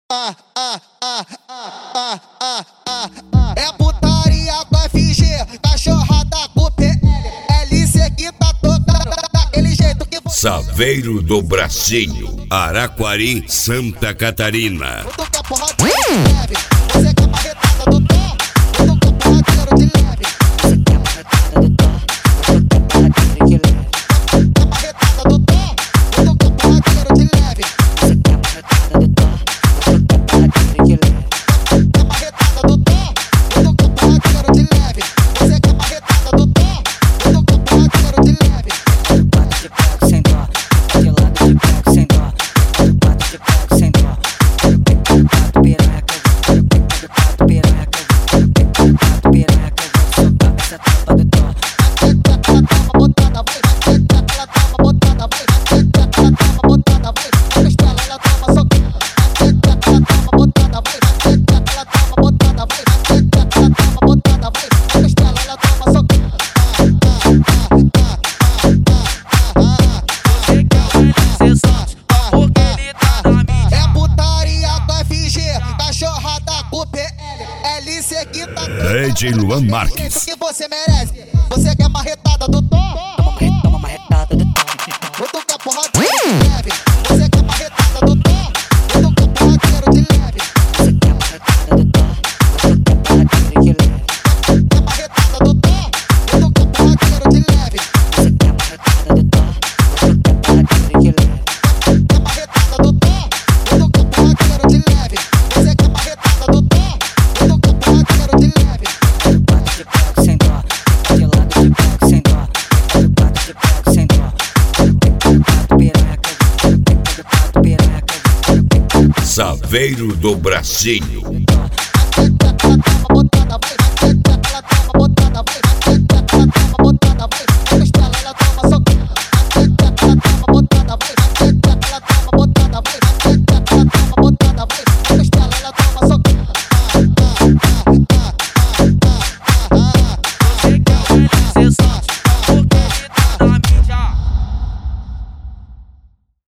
É putaria com FG, cachorrada com PL. LC que tá tocando daquele jeito que você. Saveiro do Bracinho, Araquari, Santa Catarina. Tu quer porradeiro de leve, você quer marretada do tom. Tu quer porradeiro de leve, você quer marretada do tom. Tu quer marretada do tom. Tu quer porradeiro de leve, você quer marretada do tom. Tu quer marretada do tom. Tu quer porradeiro de leve, você quer marretada do tom. Tu quer porradeiro de leve. Bate de pego sem dó, de lado de pego sem dó. Bate de pego sem dó. Pato piranha, pato piranha, pato piranha, vou soltar essa tampa do tom. Aquela tama botada, vai, aquela tama botada, vai, aquela tama botada, vai, a costela ela toma socada. Aquela tama botada, vai, aquela tama botada, vai, aquela tama botada, vai, a costela ela toma socada. É putaria com FG, cachorrada com PL. LC que tá DJ Luan Marques. que você merece. Você quer marretada do tom? Toma marretada do tom. Tu quer porradeiro de leve, você quer marretada do tom. Tu quer porradeiro de leve, você quer marretada do tom. Tu quer porradeiro de leve, quer marretada do tom. Tu quer porradeiro de leve, você quer marretada do tom. Tu quer porradeiro de leve, quer marretada do tom. Tu quer porradeiro de leve, você quer marretada do tom. Tu quer porradeiro de leve. Bate de pego sem dó, de lado de pego sem dó. Bate de pego sem dó. Pato piranha, pato piranha. Saveiro do Bracinho.